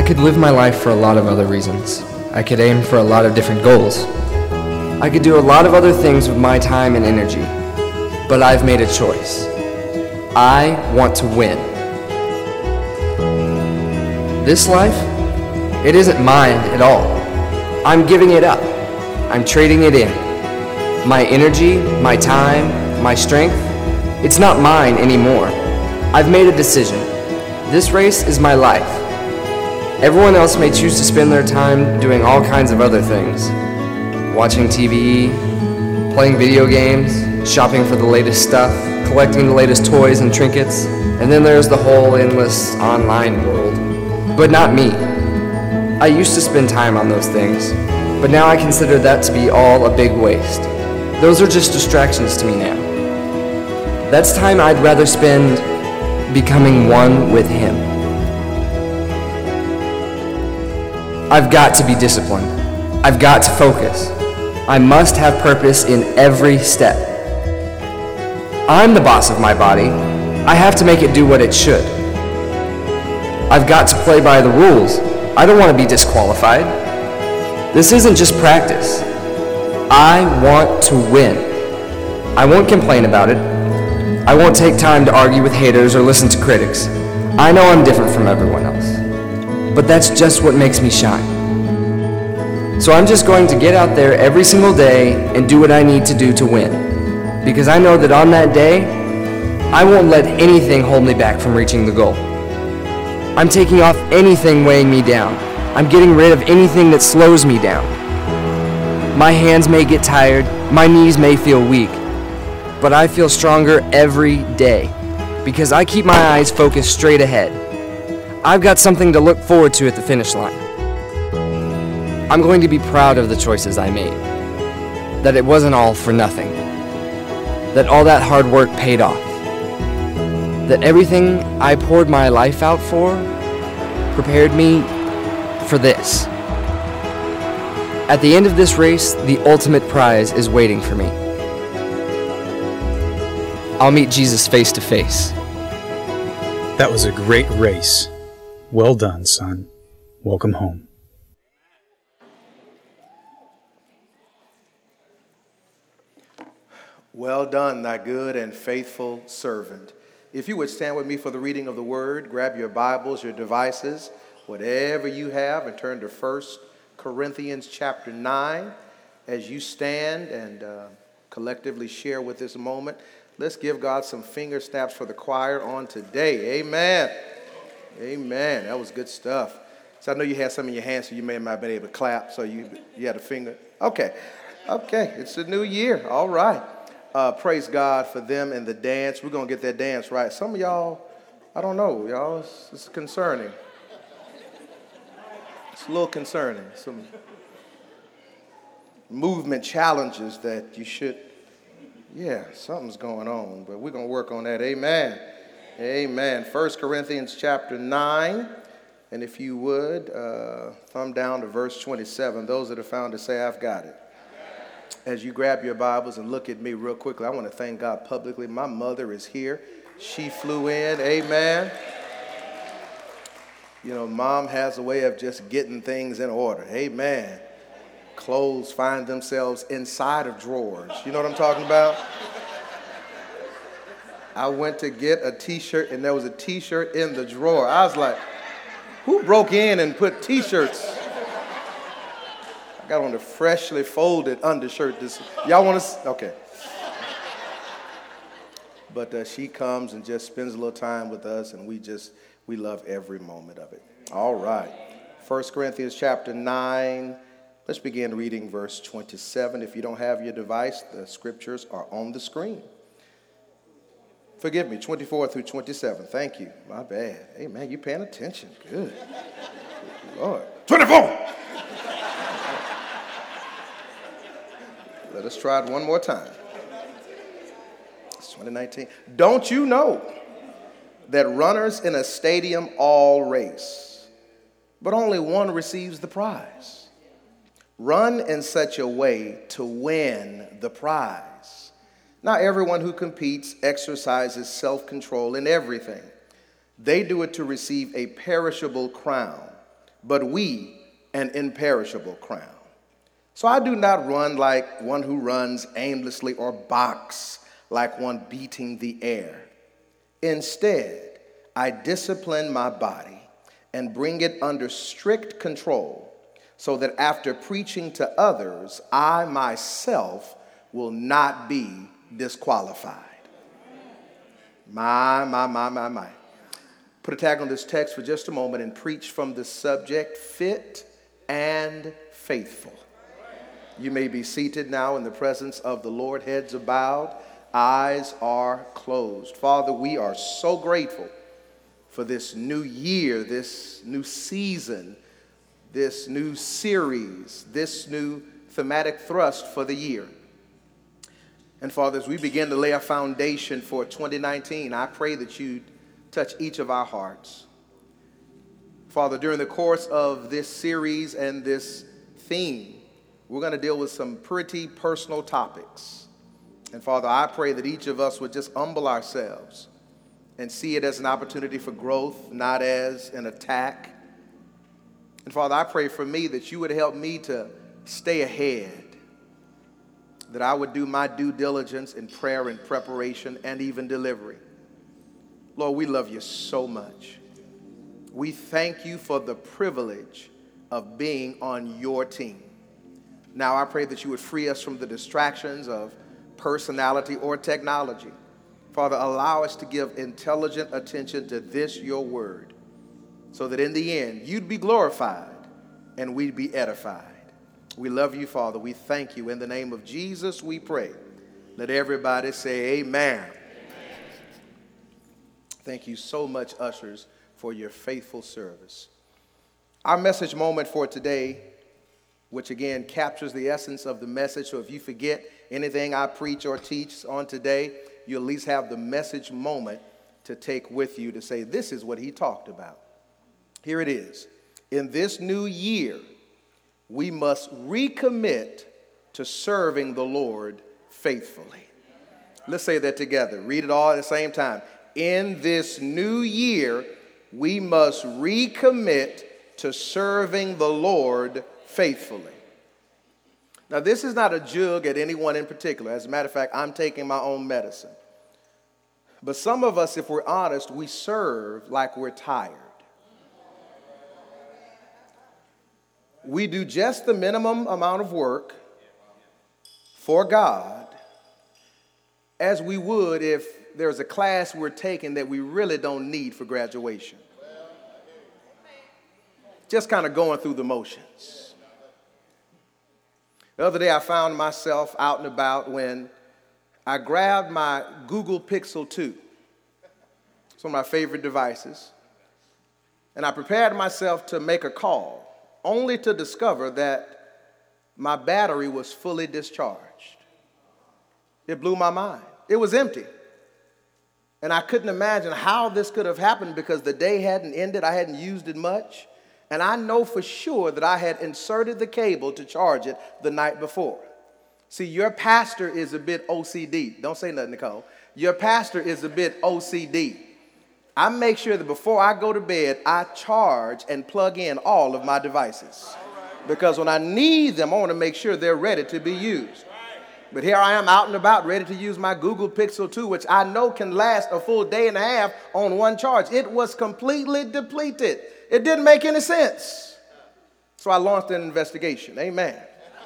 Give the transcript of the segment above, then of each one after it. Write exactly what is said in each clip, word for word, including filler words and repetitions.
could live my life for a lot of other reasons. I could aim for a lot of different goals. I could do a lot of other things with my time and energy. But I've made a choice. I want to win. This life, it isn't mine at all. I'm giving it up. I'm trading it in. My energy, my time, my strength, it's not mine anymore. I've made a decision. This race is my life. Everyone else may choose to spend their time doing all kinds of other things. Watching T V, playing video games, shopping for the latest stuff, collecting the latest toys and trinkets, and then there's the whole endless online world. But not me. I used to spend time on those things, but now I consider that to be all a big waste. Those are just distractions to me now. That's time I'd rather spend becoming one with Him. I've got to be disciplined. I've got to focus. I must have purpose in every step. I'm the boss of my body. I have to make it do what it should. I've got to play by the rules. I don't want to be disqualified. This isn't just practice. I want to win. I won't complain about it. I won't take time to argue with haters or listen to critics. I know I'm different from everyone else, but that's just what makes me shine. So I'm just going to get out there every single day and do what I need to do to win, because I know that on that day, I won't let anything hold me back from reaching the goal. I'm taking off anything weighing me down. I'm getting rid of anything that slows me down. My hands may get tired, my knees may feel weak, but I feel stronger every day because I keep my eyes focused straight ahead. I've got something to look forward to at the finish line. I'm going to be proud of the choices I made, that it wasn't all for nothing, that all that hard work paid off, that everything I poured my life out for prepared me for this. At the end of this race, the ultimate prize is waiting for me. I'll meet Jesus face to face. That was a great race. Well done, son. Welcome home. Well done, thy good and faithful servant. If you would stand with me for the reading of the word, grab your Bibles, your devices, whatever you have, and turn to First Corinthians chapter nine. As you stand and uh, collectively share with this moment, let's give God some finger snaps for the choir on today. Amen. Amen. That was good stuff. So I know you had some in your hands, so you may not have been able to clap, so you, you had a finger. Okay. Okay. It's a new year. All right. Uh, praise God for them and the dance. We're going to get that dance right. Some of y'all, I don't know, y'all, it's, it's concerning. It's a little concerning. Some movement challenges that you should, yeah, something's going on, but we're going to work on that. Amen. Amen. First Corinthians chapter nine, and if you would, uh, thumb down to verse twenty-seven. Those that are found to say, I've got it. As you grab your Bibles and look at me real quickly, I want to thank God publicly. My mother is here. She flew in. Amen. You know, mom has a way of just getting things in order. Amen. Clothes find themselves inside of drawers. You know what I'm talking about? I went to get a T-shirt, and there was a T-shirt in the drawer. I was like, who broke in and put T-shirts? I got on a freshly folded undershirt. This, y'all want to? Okay. But uh, she comes and just spends a little time with us, and we just, we love every moment of it. All right. First Corinthians chapter nine. Let's begin reading verse twenty-seven. If you don't have your device, the scriptures are on the screen. Forgive me, twenty-four through twenty-seven. Thank you. My bad. Hey, man, you paying attention. Good. Lord. twenty-four. Let us try it one more time. It's twenty nineteen. Don't you know that runners in a stadium all race, but only one receives the prize? Run in such a way to win the prize. Not everyone who competes exercises self-control in everything. They do it to receive a perishable crown, but we an imperishable crown. So I do not run like one who runs aimlessly or box like one beating the air. Instead, I discipline my body and bring it under strict control so that after preaching to others, I myself will not be disqualified. My, my, my, my, my. Put a tag on this text for just a moment and preach from the subject, fit and faithful. You may be seated now in the presence of the Lord. Heads are bowed, eyes are closed. Father, we are so grateful for this new year, this new season, this new series, this new thematic thrust for the year. And Father, as we begin to lay a foundation for twenty nineteen, I pray that you touch each of our hearts. Father, during the course of this series and this theme, we're going to deal with some pretty personal topics. And Father, I pray that each of us would just humble ourselves and see it as an opportunity for growth, not as an attack. And Father, I pray for me that you would help me to stay ahead, that I would do my due diligence in prayer and preparation and even delivery. Lord, we love you so much. We thank you for the privilege of being on your team. Now I pray that you would free us from the distractions of personality or technology. Father, allow us to give intelligent attention to this, your word, so that in the end, you'd be glorified and we'd be edified. We love you, Father. We thank you. In the name of Jesus, we pray. Let everybody say amen. Amen. Thank you so much, ushers, for your faithful service. Our message moment for today, which again captures the essence of the message. So if you forget anything I preach or teach on today, you at least have the message moment to take with you to say, this is what he talked about. Here it is. In this new year, we must recommit to serving the Lord faithfully. Let's say that together. Read it all at the same time. In this new year, we must recommit to serving the Lord faithfully. Now, this is not a jug at anyone in particular. As a matter of fact, I'm taking my own medicine. But some of us, if we're honest, we serve like we're tired. We do just the minimum amount of work for God as we would if there's a class we're taking that we really don't need for graduation. Just kind of going through the motions. The other day I found myself out and about when I grabbed my Google Pixel two. It's one of my favorite devices. And I prepared myself to make a call, only to discover that my battery was fully discharged. It blew my mind. It was empty. And I couldn't imagine how this could have happened because the day hadn't ended. I hadn't used it much. And I know for sure that I had inserted the cable to charge it the night before. See, your pastor is a bit O C D. Don't say nothing, Nicole. Your pastor is a bit O C D. I make sure that before I go to bed, I charge and plug in all of my devices. Because when I need them, I want to make sure they're ready to be used. But here I am out and about ready to use my Google Pixel two, which I know can last a full day and a half on one charge. It was completely depleted. It didn't make any sense. So I launched an investigation. Amen.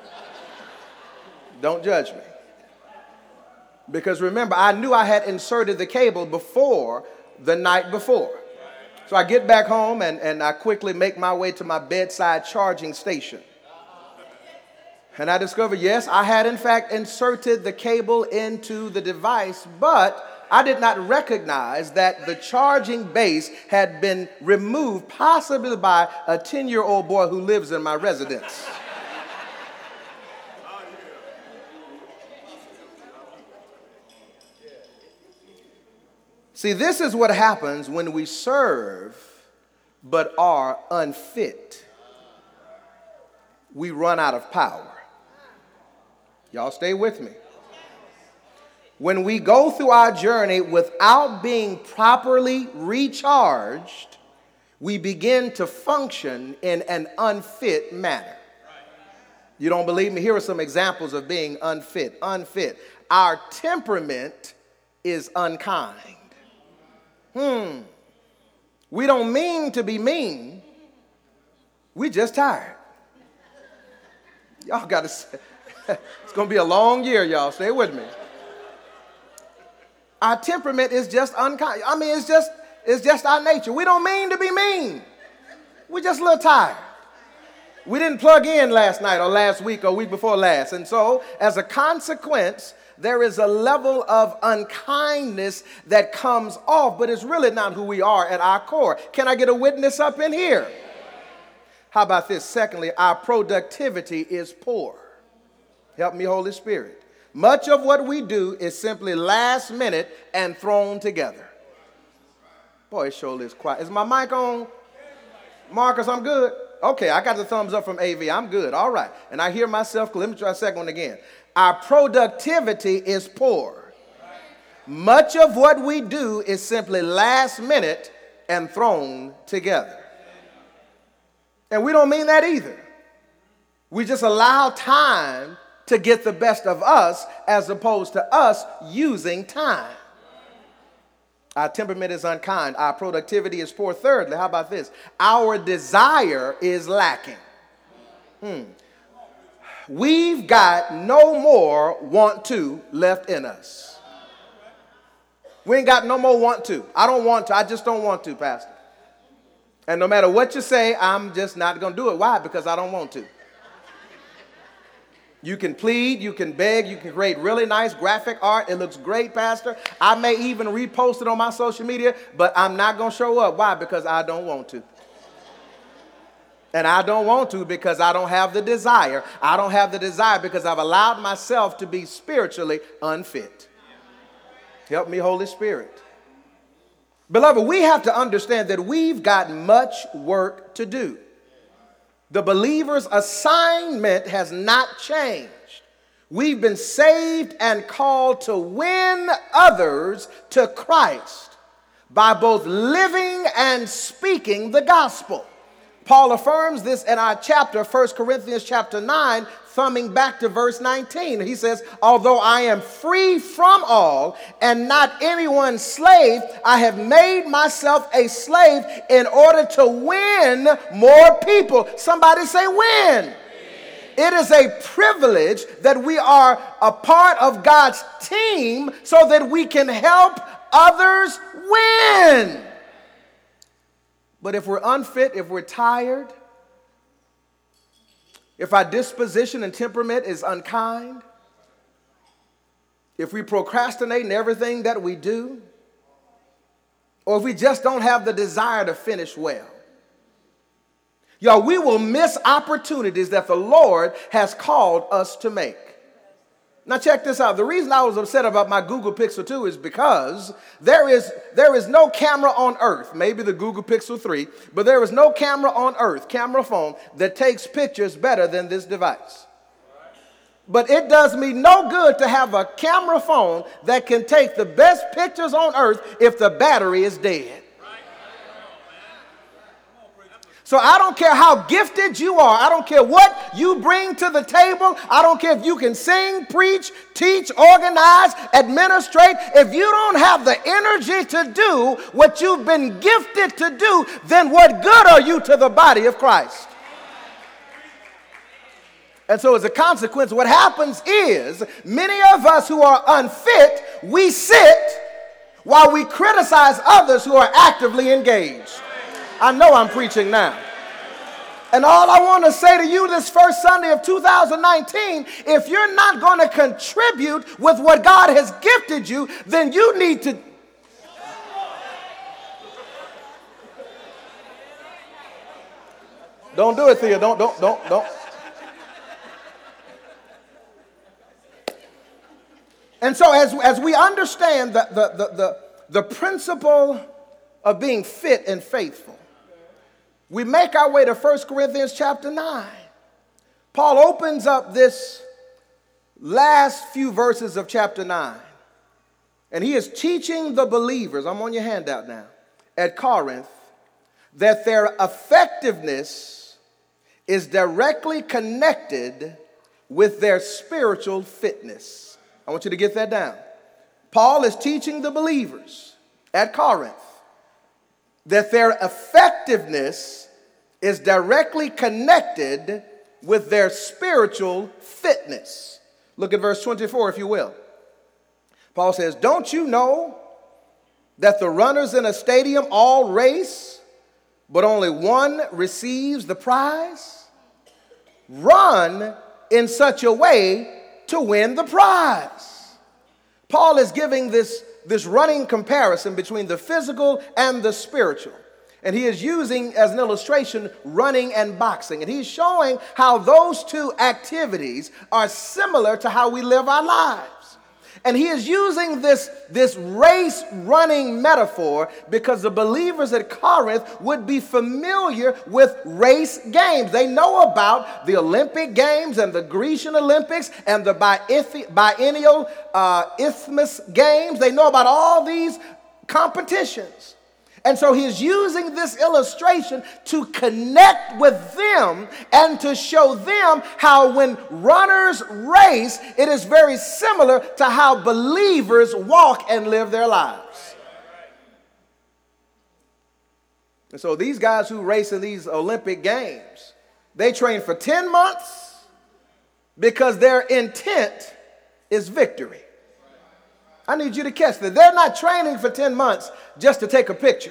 Don't judge me. Because remember, I knew I had inserted the cable before the night before. So I get back home and, and I quickly make my way to my bedside charging station. And I discovered, yes, I had in fact inserted the cable into the device, but I did not recognize that the charging base had been removed, possibly by a ten-year-old boy who lives in my residence. See, this is what happens when we serve but are unfit. We run out of power. Y'all stay with me. When we go through our journey without being properly recharged, we begin to function in an unfit manner. You don't believe me? Here are some examples of being unfit. Unfit. Our temperament is unkind. Hmm. We don't mean to be mean. We just tired. Y'all got to say, it's going to be a long year, y'all. Stay with me. Our temperament is just unkind. I mean, it's just, it's just our nature. We don't mean to be mean. We're just a little tired. We didn't plug in last night or last week or week before last. And so, as a consequence, there is a level of unkindness that comes off, but it's really not who we are at our core. Can I get a witness up in here? How about this? Secondly, our productivity is poor. Help me, Holy Spirit. Much of what we do is simply last minute and thrown together. Boy, it sure is quiet. Is my mic on? Marcus, I'm good. Okay, I got the thumbs up from A V. I'm good. All right. And I hear myself. Let me try a second one again. Our productivity is poor. Much of what we do is simply last minute and thrown together. And we don't mean that either. We just allow time to get the best of us as opposed to us using time. Our temperament is unkind. Our productivity is poor. Thirdly, how about this? Our desire is lacking. Hmm. We've got no more want to left in us. We ain't got no more want to. I don't want to. I just don't want to, Pastor. And no matter what you say, I'm just not going to do it. Why? Because I don't want to. You can plead, you can beg, you can create really nice graphic art. It looks great, Pastor. I may even repost it on my social media, but I'm not going to show up. Why? Because I don't want to. And I don't want to because I don't have the desire. I don't have the desire because I've allowed myself to be spiritually unfit. Help me, Holy Spirit. Beloved, we have to understand that we've got much work to do. The believer's assignment has not changed. We've been saved and called to win others to Christ by both living and speaking the gospel. Paul affirms this in our chapter, First Corinthians chapter nine, thumbing back to verse nineteen. He says, although I am free from all and not anyone's slave, I have made myself a slave in order to win more people. Somebody say win. It is a privilege that we are a part of God's team so that we can help others win. But if we're unfit, if we're tired, if our disposition and temperament is unkind, if we procrastinate in everything that we do, or if we just don't have the desire to finish well, y'all, we will miss opportunities that the Lord has called us to make. Now check this out. The reason I was upset about my Google Pixel two is because there is, there is no camera on earth, maybe the Google Pixel three, but there is no camera on earth, camera phone, that takes pictures better than this device. But it does me no good to have a camera phone that can take the best pictures on earth if the battery is dead. So I don't care how gifted you are. I don't care what you bring to the table. I don't care if you can sing, preach, teach, organize, administrate. If you don't have the energy to do what you've been gifted to do, then what good are you to the body of Christ? And so as a consequence, what happens is many of us who are unfit, we sit while we criticize others who are actively engaged. I know I'm preaching now. And all I want to say to you this first Sunday of two thousand nineteen, if you're not going to contribute with what God has gifted you, then you need to. Don't do it, Thea. Don't, don't, don't, don't. And so as, as we understand the, the, the, the, the principle of being fit and faithful, we make our way to First Corinthians chapter nine. Paul opens up this last few verses of chapter nine, and he is teaching the believers, I'm on your handout now, at Corinth, that their effectiveness is directly connected with their spiritual fitness. I want you to get that down. Paul is teaching the believers at Corinth that their effectiveness is directly connected with their spiritual fitness. Look at verse twenty-four, if you will. Paul says, don't you know that the runners in a stadium all race, but only one receives the prize? Run in such a way to win the prize. Paul is giving this, this running comparison between the physical and the spiritual. And he is using as an illustration running and boxing. And he's showing how those two activities are similar to how we live our lives. And he is using this, this race running metaphor because the believers at Corinth would be familiar with race games. They know about the Olympic Games and the Grecian Olympics and the biennial uh, Isthmus Games. They know about all these competitions. And so he's using this illustration to connect with them and to show them how when runners race, it is very similar to how believers walk and live their lives. And so these guys who race in these Olympic Games, they train for ten months because their intent is victory. I need you to catch that. They're not training for ten months just to take a picture.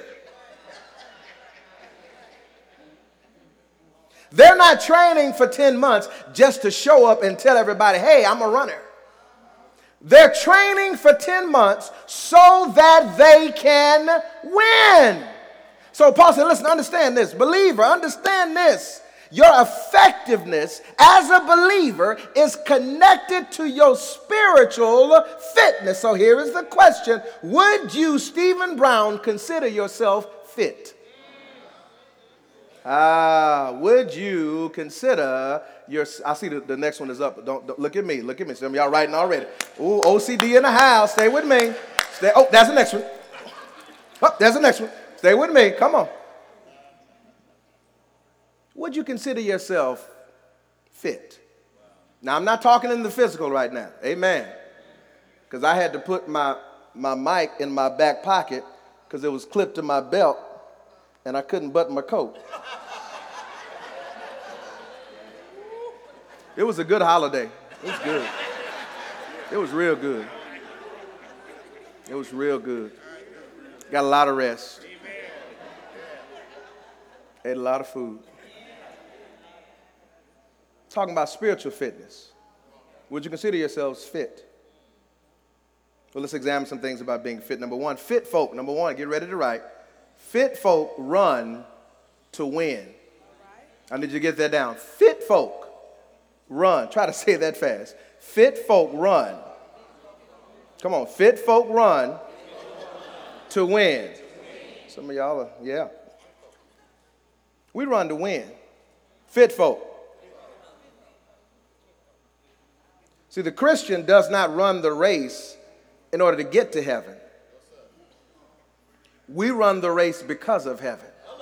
They're not training for ten months just to show up and tell everybody, hey, I'm a runner. They're training for ten months so that they can win. So Paul said, listen, understand this. Believer, understand this. Your effectiveness as a believer is connected to your spiritual fitness. So here is the question. Would you, Stephen Brown, consider yourself fit? Ah, would you consider your, I see the, the next one is up. Don't, don't look at me. Look at me. Some of y'all writing already. Ooh, O C D in the house. Stay with me. Stay. Oh, that's the next one. Oh, there's the next one. Stay with me. Come on. Would you consider yourself fit? Now, I'm not talking in the physical right now. Amen. Because I had to put my, my mic in my back pocket because it was clipped to my belt and I couldn't button my coat. It was a good holiday. It was good. It was real good. It was real good. Got a lot of rest. Ate a lot of food. Talking about spiritual fitness. Would you consider yourselves fit? Well, let's examine some things about being fit. Number one, fit folk. Number one, get ready to write. Fit folk run to win. I need you to get that down. Fit folk run. Try to say that fast. Fit folk run. Come on. Fit folk run to win. Some of y'all are, yeah. We run to win. Fit folk. See, the Christian does not run the race in order to get to heaven. We run the race because of heaven.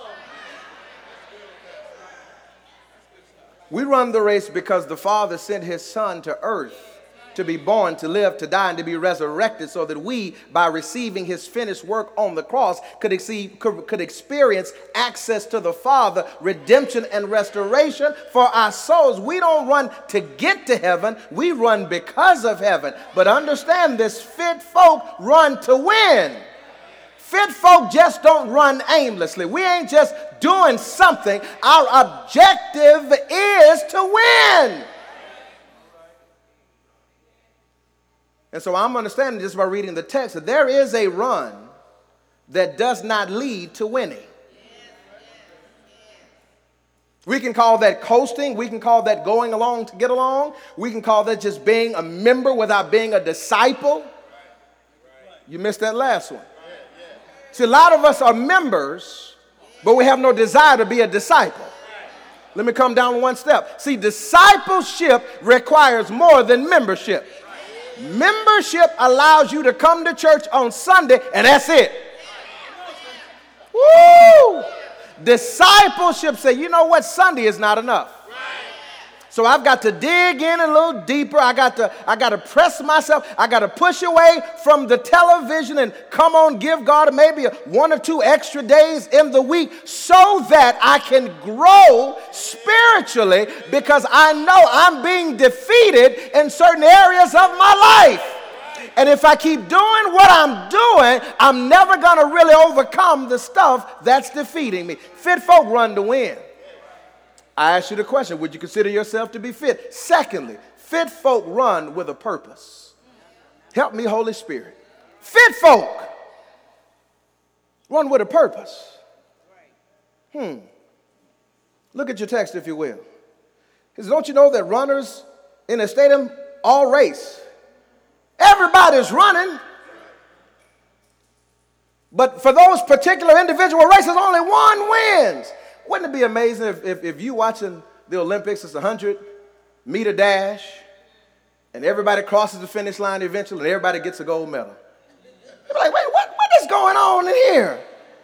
We run the race because the Father sent his Son to earth to be born, to live, to die, and to be resurrected so that we, by receiving his finished work on the cross, could, exceed, could, could experience access to the Father, redemption and restoration for our souls. We don't run to get to heaven. We run because of heaven. But understand this, fit folk run to win. Fit folk just don't run aimlessly. We ain't just doing something. Our objective is to win. And so I'm understanding just by reading the text that there is a run that does not lead to winning. We can call that coasting. We can call that going along to get along. We can call that just being a member without being a disciple. You missed that last one. See, a lot of us are members, but we have no desire to be a disciple. Let me come down one step. See, discipleship requires more than membership. Membership allows you to come to church on Sunday, and that's it. Woo! Discipleship say, you know what? Sunday is not enough. So I've got to dig in a little deeper. I got to, I got to press myself. I got to push away from the television and come on, give God maybe a one or two extra days in the week so that I can grow spiritually, because I know I'm being defeated in certain areas of my life. And if I keep doing what I'm doing, I'm never going to really overcome the stuff that's defeating me. Fit folk run to win. I ask you the question, would you consider yourself to be fit? Secondly, fit folk run with a purpose. Help me, Holy Spirit. Fit folk run with a purpose. Hmm. Look at your text, if you will. Because don't you know that runners in a stadium all race? Everybody's running. But for those particular individual races, only one wins. Wouldn't it be amazing if, if, if you watching the Olympics, it's a hundred meter dash, and everybody crosses the finish line eventually, and everybody gets a gold medal? You're like, wait, what, what is going on in here?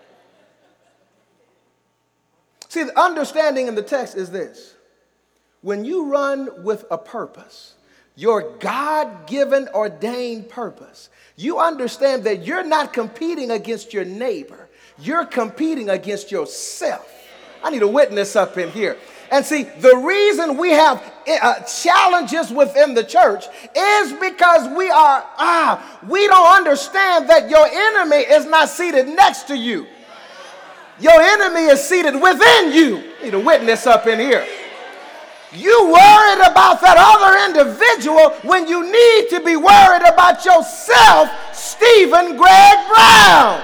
See, the understanding in the text is this. When you run with a purpose, your God-given ordained purpose, you understand that you're not competing against your neighbor. You're competing against yourself. I need a witness up in here. And see, the reason we have uh, challenges within the church is because we are, ah, we don't understand that your enemy is not seated next to you. Your enemy is seated within you. I need a witness up in here. You worried about that other individual when you need to be worried about yourself, Stephen Greg Brown.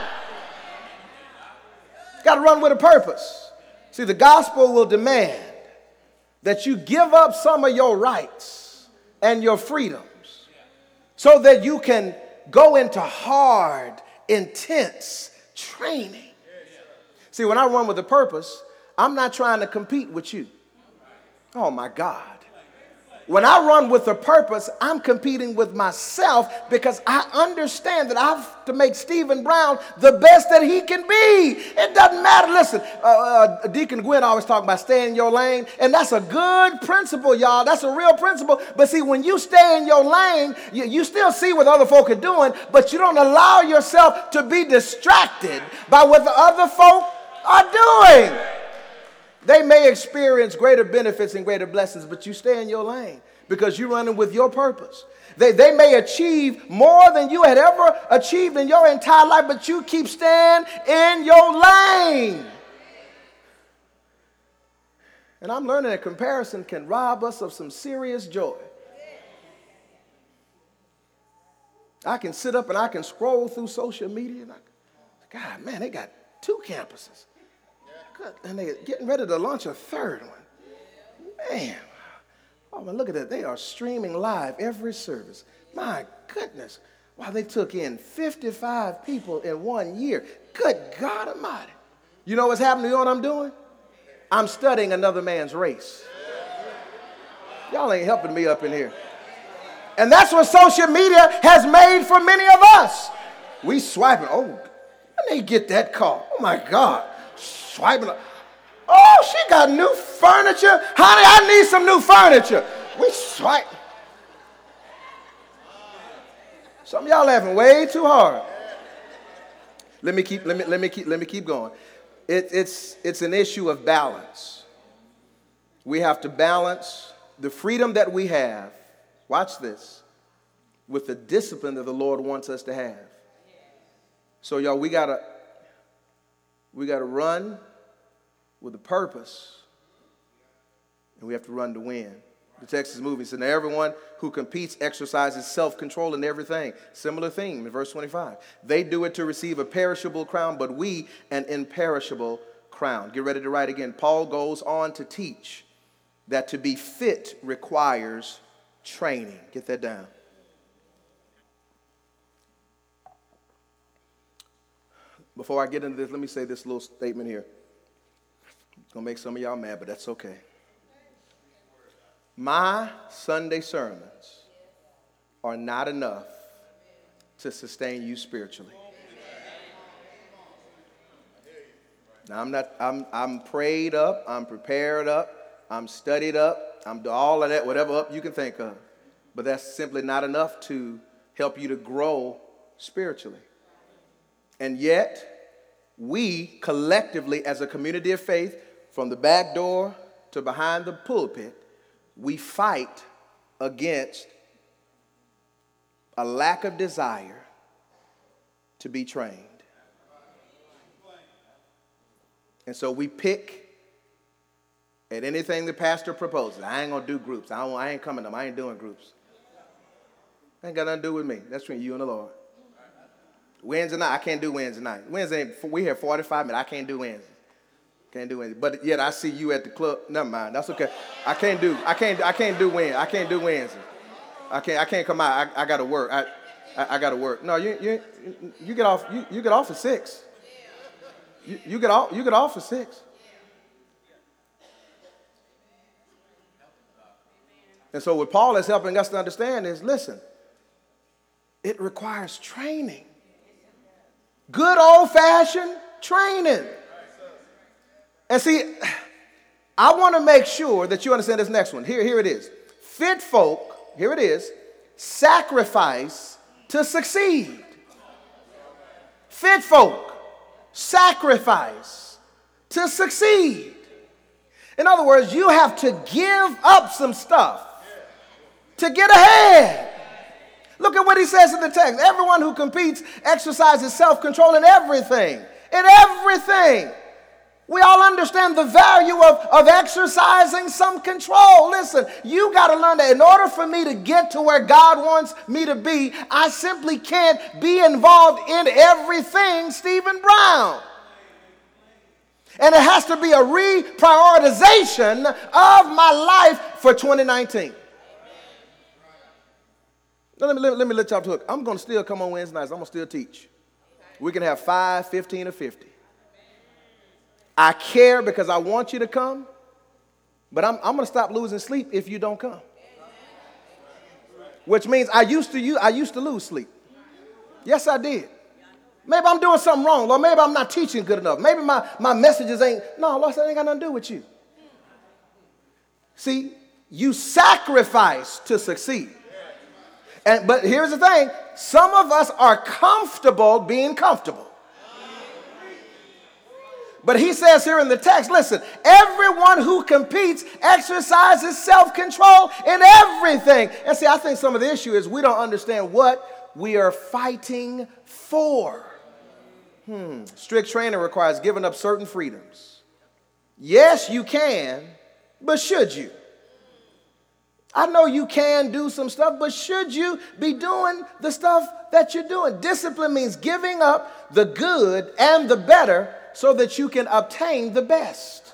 Got to run with a purpose. See, the gospel will demand that you give up some of your rights and your freedoms so that you can go into hard, intense training. See, when I run with a purpose, I'm not trying to compete with you. Oh, my God. When I run with a purpose, I'm competing with myself because I understand that I have to make Stephen Brown the best that he can be. It doesn't matter. Listen, uh, uh, Deacon Gwen always talking about stay in your lane, and that's a good principle, y'all. That's a real principle. But see, when you stay in your lane, you, you still see what other folk are doing, but you don't allow yourself to be distracted by what the other folk are doing. They may experience greater benefits and greater blessings, but you stay in your lane because you're running with your purpose. They, they may achieve more than you had ever achieved in your entire life, but you keep staying in your lane. And I'm learning that comparison can rob us of some serious joy. I can sit up and I can scroll through social media and I, God, man, they got two campuses. Good. And they're getting ready to launch a third one. Man, oh, man, look at that. They are streaming live every service. My goodness. Wow, they took in fifty-five people in one year. Good God Almighty. You know what's happening? You know what I'm doing? I'm studying another man's race. Y'all ain't helping me up in here. And that's what social media has made for many of us. We swiping. Oh, when they get that call? Oh, my God. Swiping. Oh, she got new furniture. Honey, I need some new furniture. We swipe. Some of y'all laughing way too hard. Let me keep, let me, let me keep, let me keep going. It, it's, it's an issue of balance. We have to balance the freedom that we have, watch this, with the discipline that the Lord wants us to have. So y'all, we gotta, we gotta run with a purpose, and we have to run to win. The text is moving. So now everyone who competes exercises self-control in everything. Similar theme in verse twenty-five. They do it to receive a perishable crown, but we an imperishable crown. Get ready to write again. Paul goes on to teach that to be fit requires training. Get that down. Before I get into this, let me say this little statement here. It's going to make some of y'all mad, but that's okay. My Sunday sermons are not enough to sustain you spiritually. Now, I'm not, I'm, I'm prayed up, I'm prepared up, I'm studied up, I'm do all of that, whatever up you can think of. But that's simply not enough to help you to grow spiritually. And yet, we collectively as a community of faith, from the back door to behind the pulpit, we fight against a lack of desire to be trained. And so we pick at anything the pastor proposes. I ain't going to do groups. I, don't, I ain't coming to them. I ain't doing groups. Ain't got nothing to do with me. That's between you and the Lord. Wednesday night, I can't do Wednesday night. Wednesday, we have forty-five minutes. I can't do Wednesday. Can't do Wednesday. But yet I see you at the club. Never mind. That's okay. I can't do. I can't. I can't do Wednesday. I can't do Wednesday. I can't. I can't come out. I, I got to work. I, I, I got to work. No, you, you, you get off. You, you get off at six. You, you get off. You get off at six. And so what Paul is helping us to understand is, listen, it requires training. Good old-fashioned training. And see, I want to make sure that you understand this next one. Here, here it is. Fit folk, here it is, sacrifice to succeed. Fit folk, sacrifice to succeed. In other words, you have to give up some stuff to get ahead. Look at what he says in the text. Everyone who competes exercises self-control in everything. In everything. We all understand the value of, of exercising some control. Listen, you got to learn that in order for me to get to where God wants me to be, I simply can't be involved in everything Stephen Brown. And it has to be a reprioritization of my life for twenty nineteen. Now, let me, let me, let me let y'all talk. I'm going to still come on Wednesday nights. I'm going to still teach. We can have five, fifteen, or fifty. I care because I want you to come, but I'm, I'm going to stop losing sleep if you don't come. Which means I used to you I used to lose sleep. Yes, I did. Maybe I'm doing something wrong, Lord. Maybe I'm not teaching good enough. Maybe my, my messages ain't, no, Lord, that ain't got nothing to do with you. See, you sacrifice to succeed. And, but here's the thing. Some of us are comfortable being comfortable. But he says here in the text, listen, everyone who competes exercises self-control in everything. And see, I think some of the issue is we don't understand what we are fighting for. Hmm. Strict training requires giving up certain freedoms. Yes, you can, but should you? I know you can do some stuff, but should you be doing the stuff that you're doing? Discipline means giving up the good and the better so that you can obtain the best.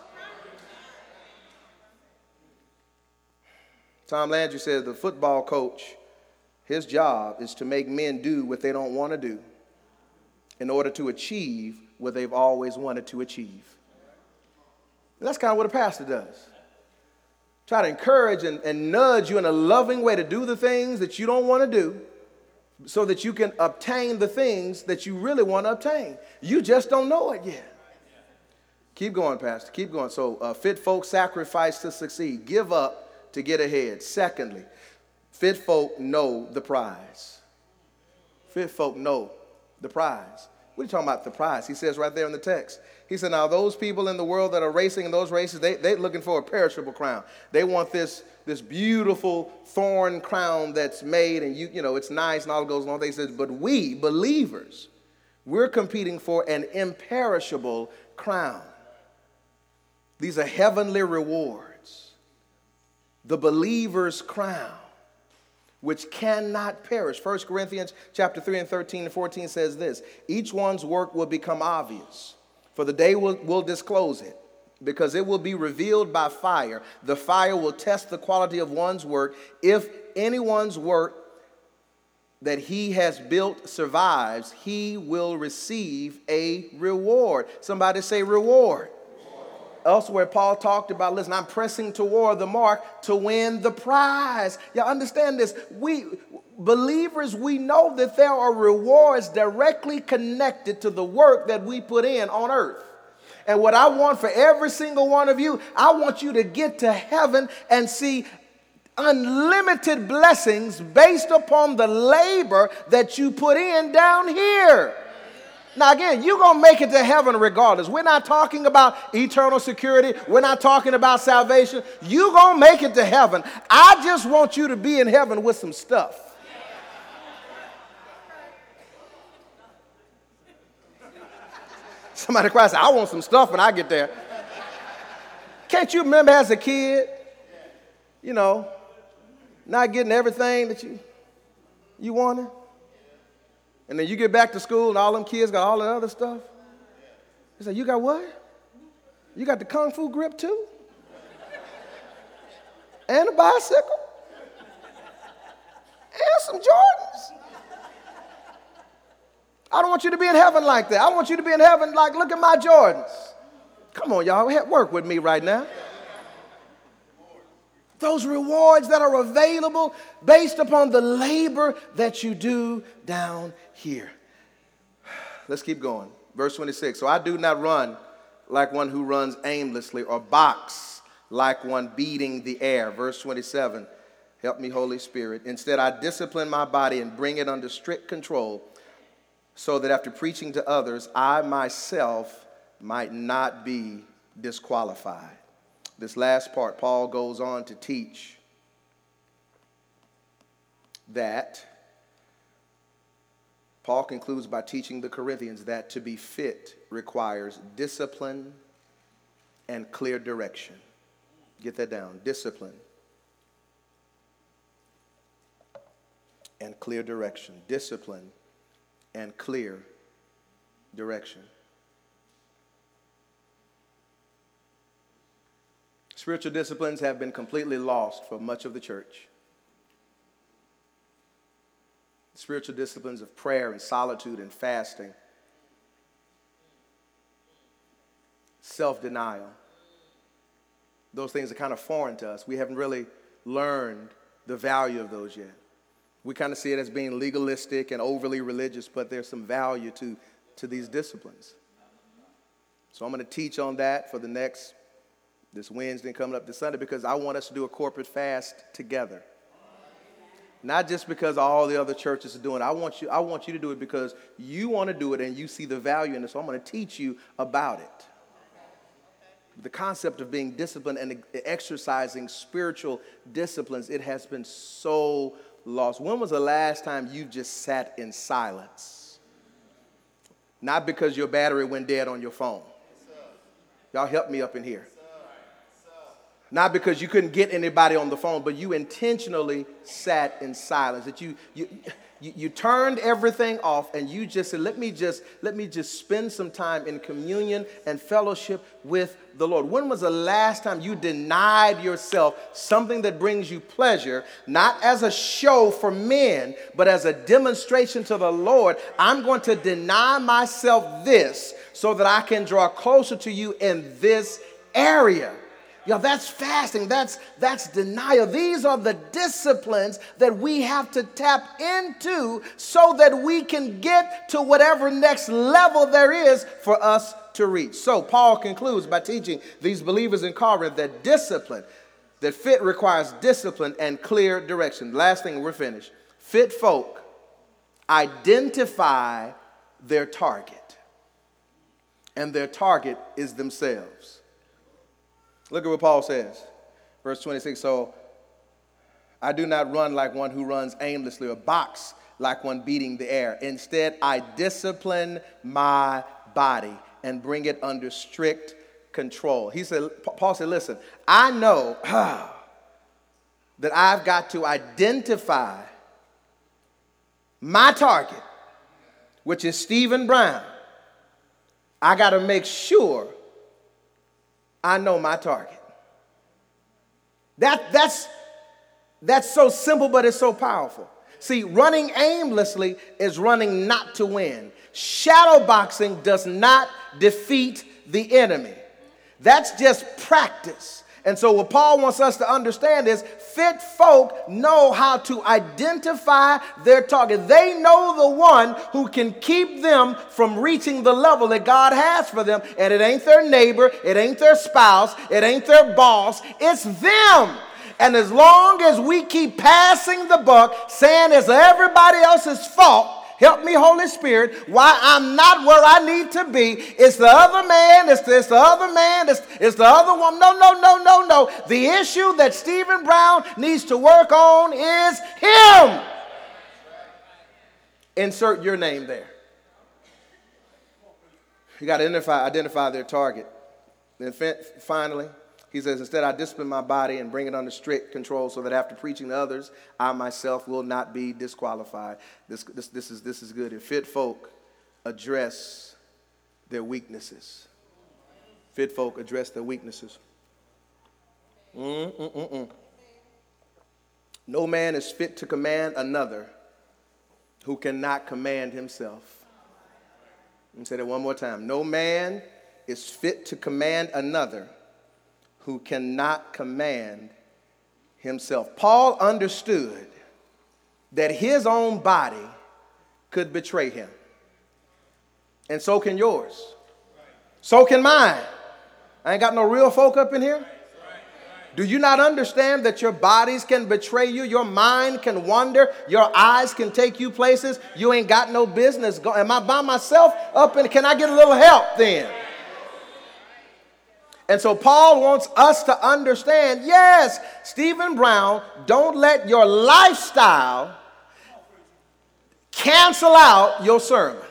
Tom Landry says the football coach, his job is to make men do what they don't want to do in order to achieve what they've always wanted to achieve. And that's kind of what a pastor does. Try to encourage and, and nudge you in a loving way to do the things that you don't want to do so that you can obtain the things that you really want to obtain. You just don't know it yet. Keep going, Pastor. Keep going. So uh, fit folk sacrifice to succeed. Give up to get ahead. Secondly, fit folk know the prize. Fit folk know the prize. What are you talking about, the prize? He says right there in the text. He said, now those people in the world that are racing in those races, they, they're looking for a perishable crown. They want this, this beautiful thorn crown that's made and, you, you know, it's nice and all goes along. They said, but we, believers, we're competing for an imperishable crown. These are heavenly rewards. The believer's crown, which cannot perish. First Corinthians chapter three and thirteen and fourteen says this, each one's work will become obvious, for the day will, will disclose it, because it will be revealed by fire. The fire will test the quality of one's work. If anyone's work that he has built survives, he will receive a reward. Somebody say reward. Elsewhere, Paul talked about, listen, I'm pressing toward the mark to win the prize. Y'all understand this? We, believers, we know that there are rewards directly connected to the work that we put in on earth. And what I want for every single one of you, I want you to get to heaven and see unlimited blessings based upon the labor that you put in down here. Now, again, you're going to make it to heaven regardless. We're not talking about eternal security. We're not talking about salvation. You're going to make it to heaven. I just want you to be in heaven with some stuff. Somebody cries, I want some stuff when I get there. Can't you remember as a kid, you know, not getting everything that you, you wanted? And then you get back to school and all them kids got all the other stuff. He said, you got what? You got the Kung Fu grip too? And a bicycle? And some Jordans? I don't want you to be in heaven like that. I want you to be in heaven like, look at my Jordans. Come on, y'all, work with me right now. Those rewards that are available based upon the labor that you do down here. Let's keep going. Verse twenty-six. So I do not run like one who runs aimlessly or box like one beating the air. Verse twenty-seven. Help me, Holy Spirit. Instead, I discipline my body and bring it under strict control so that after preaching to others, I myself might not be disqualified. This last part, Paul goes on to teach that, Paul concludes by teaching the Corinthians that to be fit requires discipline and clear direction. Get that down. Discipline and clear direction. Discipline and clear direction. Spiritual disciplines have been completely lost for much of the church. Spiritual disciplines of prayer and solitude and fasting, self-denial. Those things are kind of foreign to us. We haven't really learned the value of those yet. We kind of see it as being legalistic and overly religious, but there's some value to, to these disciplines. So I'm going to teach on that for the next this Wednesday and coming up this Sunday, because I want us to do a corporate fast together. Not just because all the other churches are doing it. I want you, I want you to do it because you want to do it and you see the value in it. So I'm going to teach you about it. The concept of being disciplined and exercising spiritual disciplines, it has been so lost. When was the last time you just sat in silence? Not because your battery went dead on your phone. Y'all help me up in here. Not because you couldn't get anybody on the phone, but you intentionally sat in silence. That you you you, you turned everything off and you just said, let me just let me just spend some time in communion and fellowship with the Lord. When was the last time you denied yourself something that brings you pleasure, not as a show for men, but as a demonstration to the Lord? I'm going to deny myself this so that I can draw closer to you in this area. Yo, that's fasting. That's, that's denial. These are the disciplines that we have to tap into so that we can get to whatever next level there is for us to reach. So Paul concludes by teaching these believers in Corinth that discipline, that fit requires discipline and clear direction. Last thing, we're finished. Fit folk identify their target, and their target is themselves. Look at what Paul says, verse twenty-six. So I do not run like one who runs aimlessly or box like one beating the air. Instead, I discipline my body and bring it under strict control. He said, Paul said, listen, I know that I've got to identify my target, which is Stephen Brown. I got to make sure I know my target. That, that's, that's so simple, but it's so powerful. See, running aimlessly is running not to win. Shadow boxing does not defeat the enemy. That's just practice. And so what Paul wants us to understand is fit folk know how to identify their target. They know the one who can keep them from reaching the level that God has for them. And it ain't their neighbor, it ain't their spouse, it ain't their boss, it's them. And as long as we keep passing the buck, saying it's everybody else's fault, help me, Holy Spirit, why I'm not where I need to be. It's the other man, it's the, it's the other man, it's, it's the other one. No, no, no, no, no. The issue that Stephen Brown needs to work on is him. Insert your name there. You got to identify, identify their target. Then finally, he says, instead I discipline my body and bring it under strict control so that after preaching to others, I myself will not be disqualified. This, this, this, is, this is good. And fit folk address their weaknesses. Fit folk address their weaknesses. Mm-mm-mm-mm. No man is fit to command another who cannot command himself. Let me say that one more time. No man is fit to command another who cannot command himself. Paul understood that his own body could betray him. And so can yours. So can mine. I ain't got no real folk up in here. Do you not understand that your bodies can betray you? Your mind can wander. Your eyes can take you places you ain't got no business going. Am I by myself up in? Can I get a little help then? And so Paul wants us to understand, yes, Stephen Brown, don't let your lifestyle cancel out your sermon.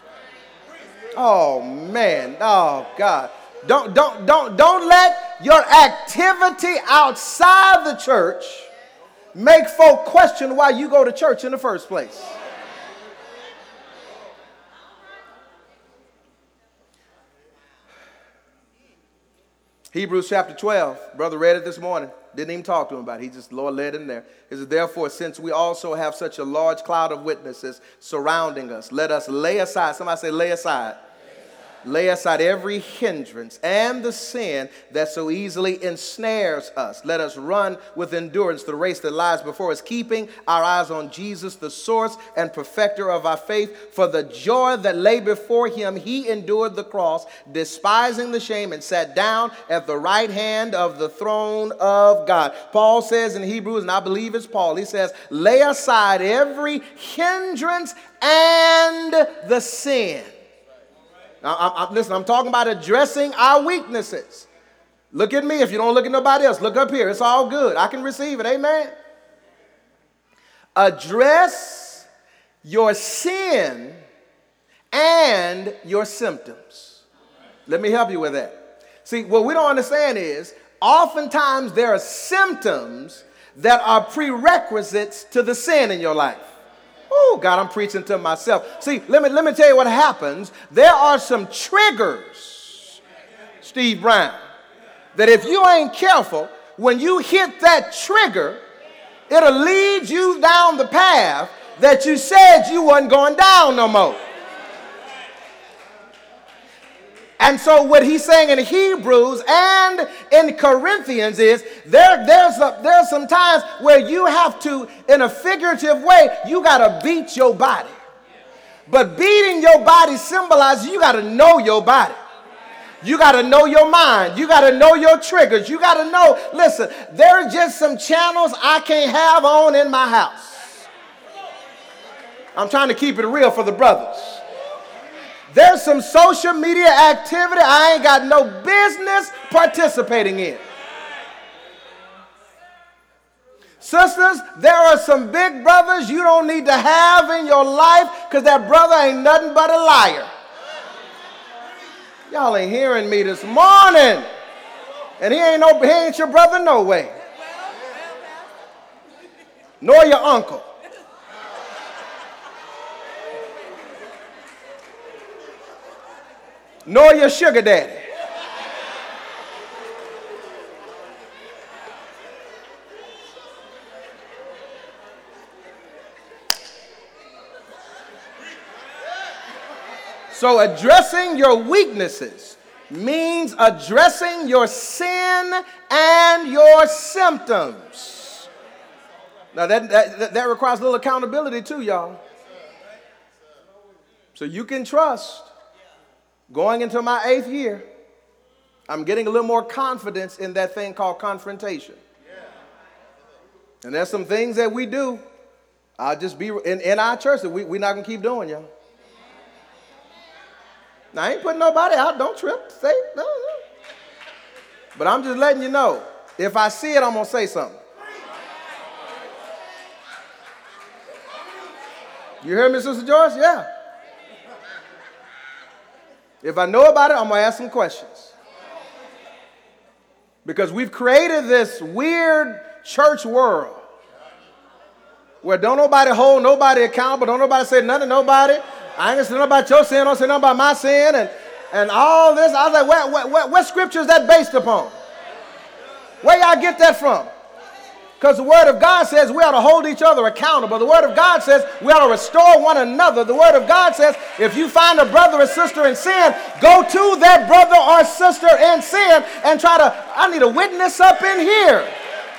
Oh, man. Oh, God. Don't, don't, don't, don't let your activity outside the church make folk question why you go to church in the first place. Hebrews chapter twelve, brother read it this morning. Didn't even talk to him about it. He just, Lord led him there. He says, therefore, since we also have such a large cloud of witnesses surrounding us, let us lay aside. Somebody say, lay aside. Lay aside every hindrance and the sin that so easily ensnares us. Let us run with endurance the race that lies before us, keeping our eyes on Jesus, the source and perfecter of our faith. For the joy that lay before him, he endured the cross, despising the shame, and sat down at the right hand of the throne of God. Paul says in Hebrews, and I believe it's Paul, he says, lay aside every hindrance and the sin. Now, I, I, listen, I'm talking about addressing our weaknesses. Look at me. If you don't look at nobody else, look up here. It's all good. I can receive it. Amen. Address your sin and your symptoms. Let me help you with that. See, what we don't understand is oftentimes there are symptoms that are prerequisites to the sin in your life. Oh, God, I'm preaching to myself. See, let me, let me tell you what happens. There are some triggers, Steve Brown, that if you ain't careful, when you hit that trigger, it'll lead you down the path that you said you wasn't going down no more. And so what he's saying in Hebrews and in Corinthians is there, there's, a, there's some times where you have to, in a figurative way, you got to beat your body. But beating your body symbolizes you got to know your body. You got to know your mind. You got to know your triggers. You got to know, listen, there are just some channels I can't have on in my house. I'm trying to keep it real for the brothers. There's some social media activity I ain't got no business participating in. Sisters, there are some big brothers you don't need to have in your life because that brother ain't nothing but a liar. Y'all ain't hearing me this morning. And he ain't, no, he ain't your brother no way. Nor your uncle. Nor your sugar daddy. So addressing your weaknesses means addressing your sin and your symptoms. Now that, that, that requires a little accountability too, y'all. So you can trust, going into my eighth year, I'm getting a little more confidence in that thing called confrontation. And there's some things that we do, I'll just be in, in our church that we, we're not going to keep doing, y'all. Now, I ain't putting nobody out. Don't trip. Say, no, no. But I'm just letting you know, if I see it, I'm going to say something. You hear me, Sister Joyce? Yeah. If I know about it, I'm going to ask some questions. Because we've created this weird church world where don't nobody hold nobody accountable, don't nobody say nothing to nobody. I ain't gonna say nothing about your sin, don't say nothing about my sin, and, and all this. I was like, what, what, what, what scripture is that based upon? Where y'all get that from? Because the Word of God says we ought to hold each other accountable. The Word of God says we ought to restore one another. The Word of God says if you find a brother or sister in sin, go to that brother or sister in sin and try to, I need a witness up in here.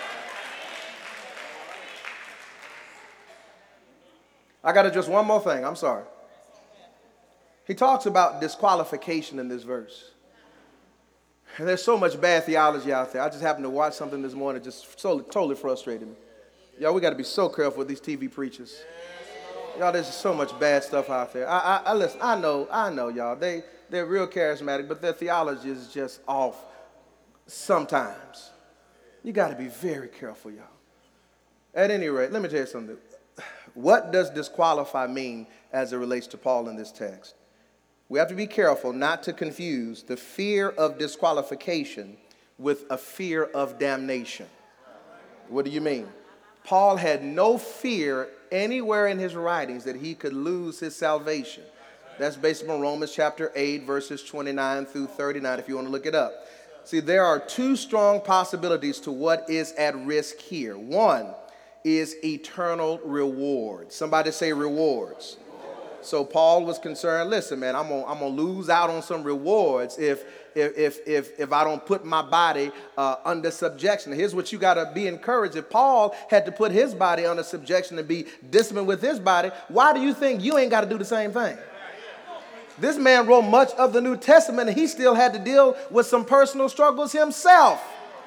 I got to just one more thing. I'm sorry. He talks about disqualification in this verse. And there's so much bad theology out there. I just happened to watch something this morning, just so, totally frustrated me. Y'all, we got to be so careful with these T V preachers. Y'all, there's just so much bad stuff out there. I, I, I listen. I know, I know, y'all. They they're real charismatic, but their theology is just off sometimes. You got to be very careful, y'all. At any rate, let me tell you something. What does disqualify mean as it relates to Paul in this text? We have to be careful not to confuse the fear of disqualification with a fear of damnation. What do you mean? Paul had no fear anywhere in his writings that he could lose his salvation. That's based on Romans chapter eight, verses twenty-nine through thirty-nine, if you want to look it up. See, there are two strong possibilities to what is at risk here. One is eternal reward. Somebody say rewards. So Paul was concerned, listen, man, I'm gonna I'm gonna lose out on some rewards if if if if, if I don't put my body uh, under subjection. Here's what you gotta be encouraged. If Paul had to put his body under subjection and be disciplined with his body, why do you think you ain't gotta do the same thing? This man wrote much of the New Testament and he still had to deal with some personal struggles himself.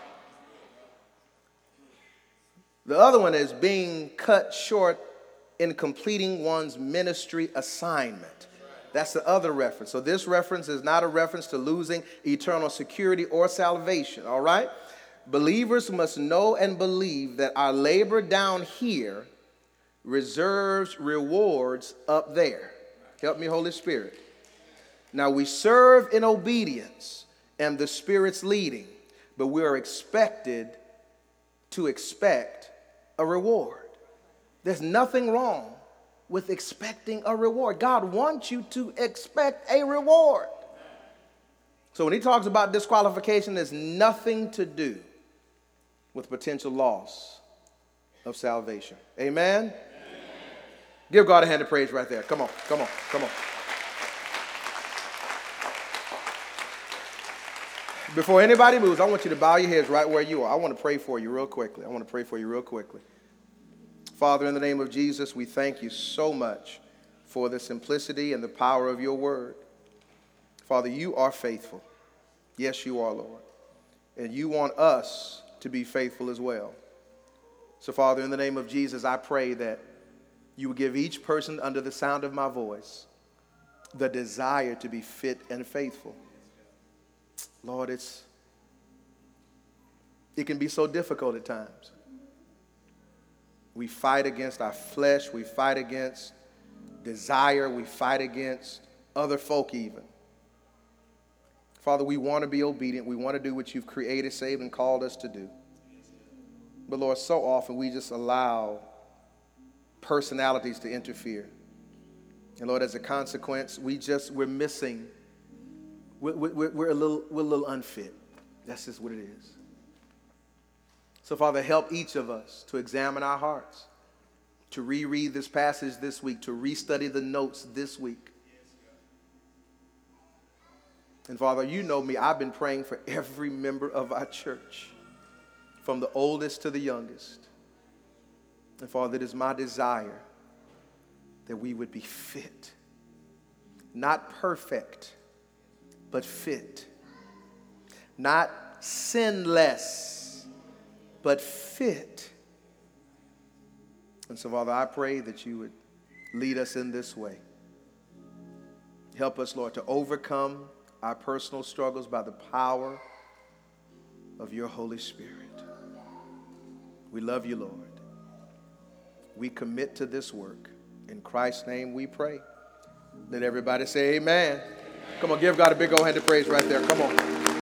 The other one is being cut short in completing one's ministry assignment. That's the other reference. So this reference is not a reference to losing eternal security or salvation, all right? Believers must know and believe that our labor down here reserves rewards up there. Help me, Holy Spirit. Now, we serve in obedience and the Spirit's leading, but we are expected to expect a reward. There's nothing wrong with expecting a reward. God wants you to expect a reward. So when he talks about disqualification, there's nothing to do with potential loss of salvation. Amen? Amen. Give God a hand of praise right there. Come on, come on, come on. Before anybody moves, I want you to bow your heads right where you are. I want to pray for you real quickly. I want to pray for you real quickly. Father, in the name of Jesus, we thank you so much for the simplicity and the power of your word. Father, you are faithful. Yes, you are, Lord. And you want us to be faithful as well. So, Father, in the name of Jesus, I pray that you would give each person under the sound of my voice the desire to be fit and faithful. Lord, it's it can be so difficult at times. We fight against our flesh. We fight against desire. We fight against other folk even. Father, we want to be obedient. We want to do what you've created, saved, and called us to do. But Lord, so often we just allow personalities to interfere. And Lord, as a consequence, we just, we're missing, we're, we're, we're, a little, we're a little unfit. That's just what it is. So, Father, help each of us to examine our hearts, to reread this passage this week, to restudy the notes this week. And Father, you know me. I've been praying for every member of our church, from the oldest to the youngest. And Father, it is my desire that we would be fit. Not perfect, but fit. Not sinless, but fit. And so, Father, I pray that you would lead us in this way. Help us, Lord, to overcome our personal struggles by the power of your Holy Spirit. We love you, Lord. We commit to this work. In Christ's name we pray. Let everybody say amen. Come on, give God a big old hand of praise right there. Come on.